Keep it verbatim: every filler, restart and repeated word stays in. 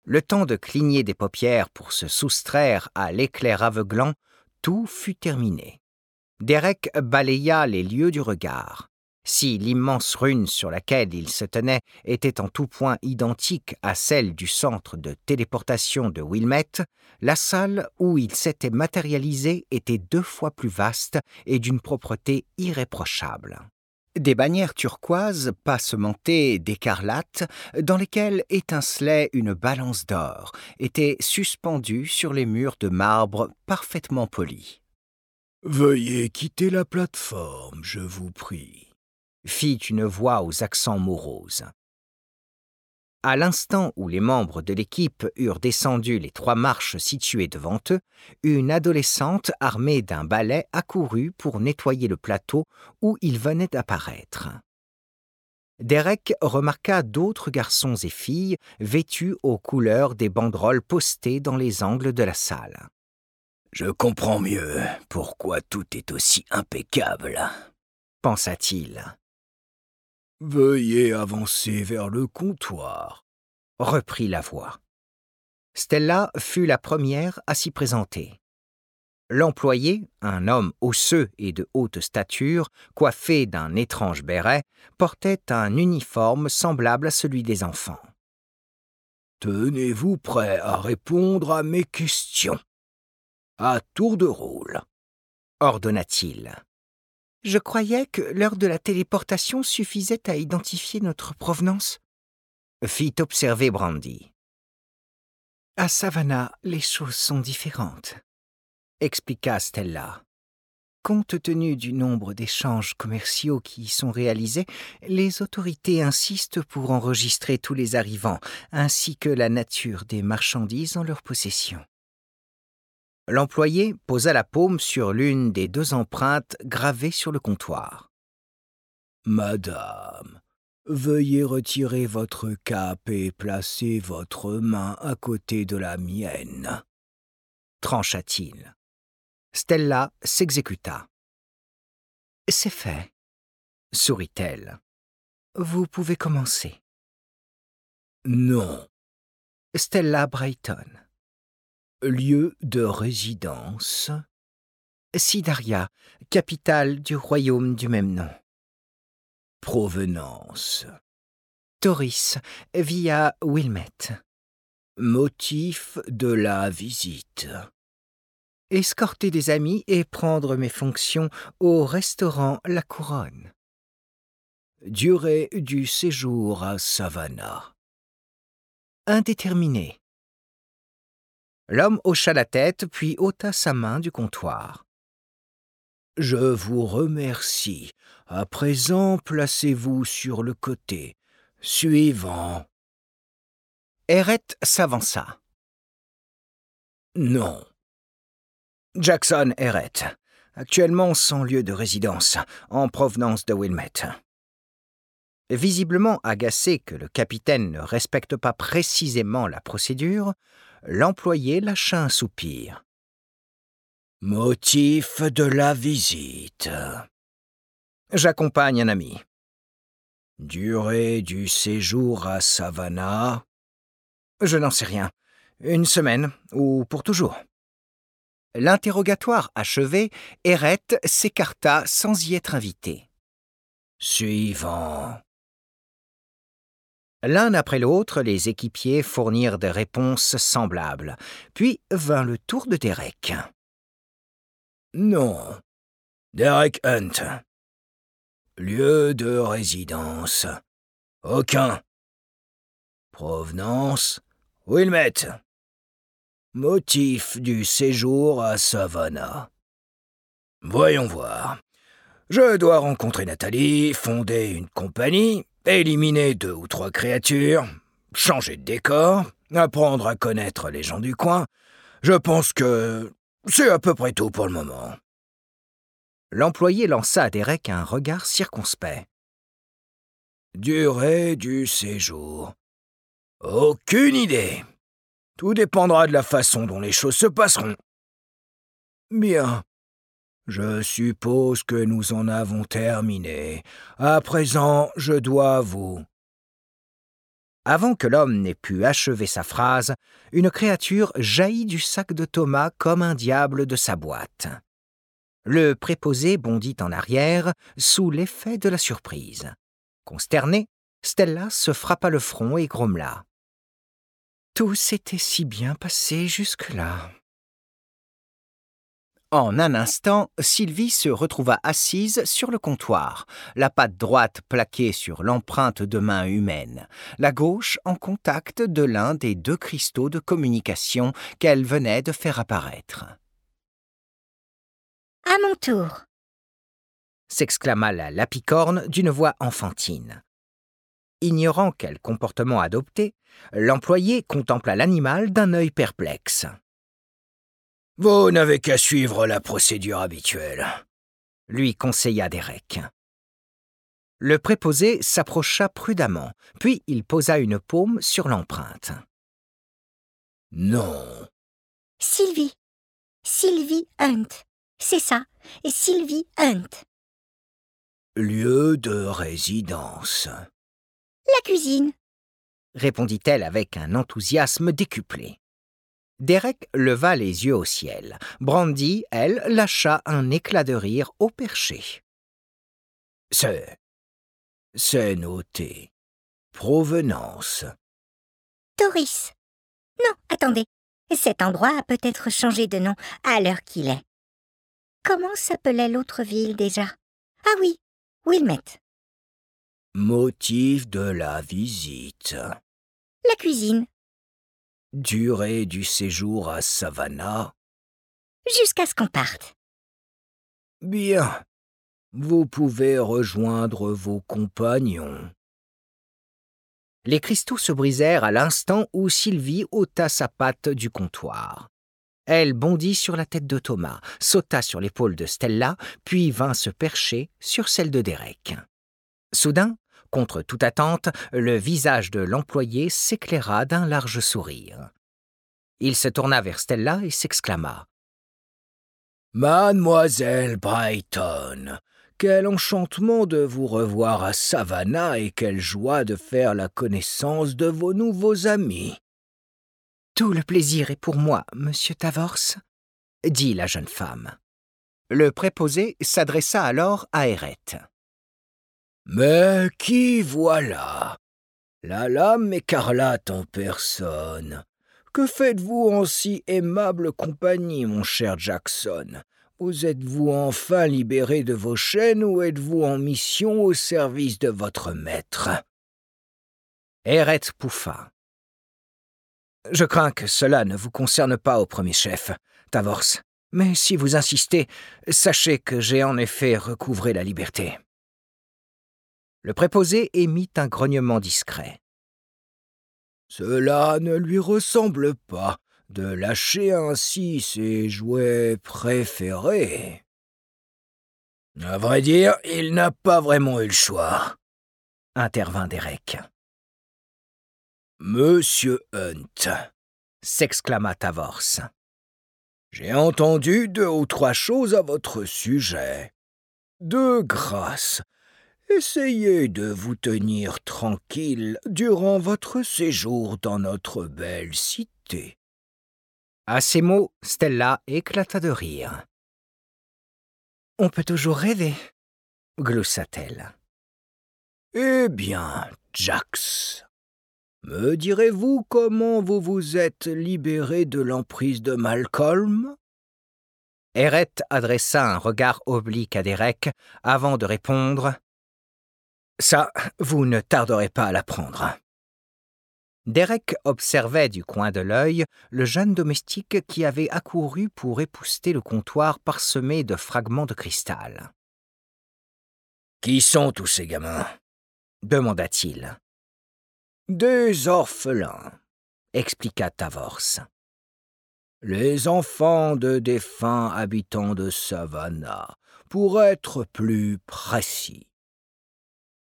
Le temps de cligner des paupières pour se soustraire à l'éclair aveuglant, tout fut terminé. Derek balaya les lieux du regard. Si l'immense rune sur laquelle il se tenait était en tout point identique à celle du centre de téléportation de Wilmette, la salle où il s'était matérialisé était deux fois plus vaste et d'une propreté irréprochable. Des bannières turquoises passementées d'écarlate, dans lesquelles étincelait une balance d'or, étaient suspendues sur les murs de marbre parfaitement polis. « Veuillez quitter la plateforme, je vous prie, » fit une voix aux accents moroses. À l'instant où les membres de l'équipe eurent descendu les trois marches situées devant eux, une adolescente armée d'un balai accourut pour nettoyer le plateau où il venait d'apparaître. Derek remarqua d'autres garçons et filles vêtus aux couleurs des banderoles postées dans les angles de la salle. « Je comprends mieux pourquoi tout est aussi impeccable, » pensa-t-il. « Veuillez avancer vers le comptoir, » reprit la voix. Stella fut la première à s'y présenter. L'employé, un homme osseux et de haute stature, coiffé d'un étrange béret, portait un uniforme semblable à celui des enfants. « Tenez-vous prêt à répondre à mes questions. À tour de rôle, » ordonna-t-il. « Je croyais que l'heure de la téléportation suffisait à identifier notre provenance, » fit observer Brandy. « À Savannah, les choses sont différentes, » expliqua Stella. « Compte tenu du nombre d'échanges commerciaux qui y sont réalisés, les autorités insistent pour enregistrer tous les arrivants, ainsi que la nature des marchandises en leur possession. » L'employé posa la paume sur l'une des deux empreintes gravées sur le comptoir. « Madame, veuillez retirer votre cape et placer votre main à côté de la mienne, » trancha-t-il. Stella s'exécuta. « C'est fait, » sourit-elle. « Vous pouvez commencer. »« Non. » Stella Brighton. « Lieu de résidence. » Sidaria, capitale du royaume du même nom. « Provenance. » Tauris, via Wilmette. « Motif de la visite. » Escorter des amis et prendre mes fonctions au restaurant La Couronne. « Durée du séjour à Savannah. » Indéterminé. L'homme hocha la tête, puis ôta sa main du comptoir. « Je vous remercie. À présent, placez-vous sur le côté. Suivant. » Eret s'avança. « Non. » Jackson Eret, actuellement sans lieu de résidence, en provenance de Wilmette. Visiblement agacé que le capitaine ne respecte pas précisément la procédure, l'employé lâcha un soupir. « Motif de la visite. »« J'accompagne un ami. »« Durée du séjour à Savannah. »« Je n'en sais rien. Une semaine, ou pour toujours. » L'interrogatoire achevé, Eret s'écarta sans y être invité. « Suivant. » L'un après l'autre, les équipiers fournirent des réponses semblables. Puis vint le tour de Derek. « Non. Derek Hunt. Lieu de résidence. Aucun. Provenance. Wilmette. Motif du séjour à Savannah. Voyons voir. Je dois rencontrer Nathalie, fonder une compagnie, éliminer deux ou trois créatures, changer de décor, apprendre à connaître les gens du coin. Je pense que c'est à peu près tout pour le moment. » L'employé lança à Derek un regard circonspect. « Durée du séjour. Aucune idée. Tout dépendra de la façon dont les choses se passeront. Bien. Je suppose que nous en avons terminé. À présent, je dois vous... » Avant que l'homme n'ait pu achever sa phrase, une créature jaillit du sac de Thomas comme un diable de sa boîte. Le préposé bondit en arrière sous l'effet de la surprise. Consternée, Stella se frappa le front et grommela. Tout s'était si bien passé jusque-là. En un instant, Sylvie se retrouva assise sur le comptoir, la patte droite plaquée sur l'empreinte de main humaine, la gauche en contact de l'un des deux cristaux de communication qu'elle venait de faire apparaître. « À mon tour !» s'exclama la Lapicorne d'une voix enfantine. Ignorant quel comportement adopter, l'employé contempla l'animal d'un œil perplexe. « Vous n'avez qu'à suivre la procédure habituelle, » lui conseilla Derek. Le préposé s'approcha prudemment, puis il posa une paume sur l'empreinte. « Non. »« Sylvie. Sylvie Hunt. C'est ça, Sylvie Hunt. »« Lieu de résidence. »« La cuisine. » répondit-elle avec un enthousiasme décuplé. Derek leva les yeux au ciel. Brandy, elle, lâcha un éclat de rire au perché. « C'est... c'est noté. Provenance. »« Doris. Non, attendez. Cet endroit a peut-être changé de nom à l'heure qu'il est. Comment s'appelait l'autre ville déjà? Ah oui, Wilmette. »« Motif de la visite. »« La cuisine. »« Durée du séjour à Savannah. »« Jusqu'à ce qu'on parte. »« Bien. Vous pouvez rejoindre vos compagnons. » Les cristaux se brisèrent à l'instant où Sylvie ôta sa patte du comptoir. Elle bondit sur la tête de Thomas, sauta sur l'épaule de Stella, puis vint se percher sur celle de Derek. Soudain, contre toute attente, le visage de l'employé s'éclaira d'un large sourire. Il se tourna vers Stella et s'exclama. « Mademoiselle Brighton, quel enchantement de vous revoir à Savannah et quelle joie de faire la connaissance de vos nouveaux amis. »« Tout le plaisir est pour moi, monsieur Tavors, » dit la jeune femme. Le préposé s'adressa alors à Errette. « Mais qui voilà? La lame écarlate en personne. Que faites-vous en si aimable compagnie, mon cher Jackson? Vous êtes-vous enfin libéré de vos chaînes ou êtes-vous en mission au service de votre maître? » Errette pouffa. « Je crains que cela ne vous concerne pas au premier chef, Tavors, mais si vous insistez, sachez que j'ai en effet recouvré la liberté. » Le préposé émit un grognement discret. « Cela ne lui ressemble pas de lâcher ainsi ses jouets préférés. » « À vrai dire, il n'a pas vraiment eu le choix, » intervint Derek. « Monsieur Hunt, » s'exclama Tavors. « J'ai entendu deux ou trois choses à votre sujet. De grâce, essayez de vous tenir tranquille durant votre séjour dans notre belle cité. » À ces mots, Stella éclata de rire. « On peut toujours rêver, » gloussa-t-elle. « Eh bien, Jax, me direz-vous comment vous vous êtes libéré de l'emprise de Malcolm ?» Errette adressa un regard oblique à Derek avant de répondre « Ça, vous ne tarderez pas à l'apprendre. » Derek observait du coin de l'œil le jeune domestique qui avait accouru pour épousseter le comptoir parsemé de fragments de cristal. « Qui sont tous ces gamins ?» demanda-t-il. « Des orphelins, » expliqua Tavors. « Les enfants de défunts habitants de Savannah, pour être plus précis. »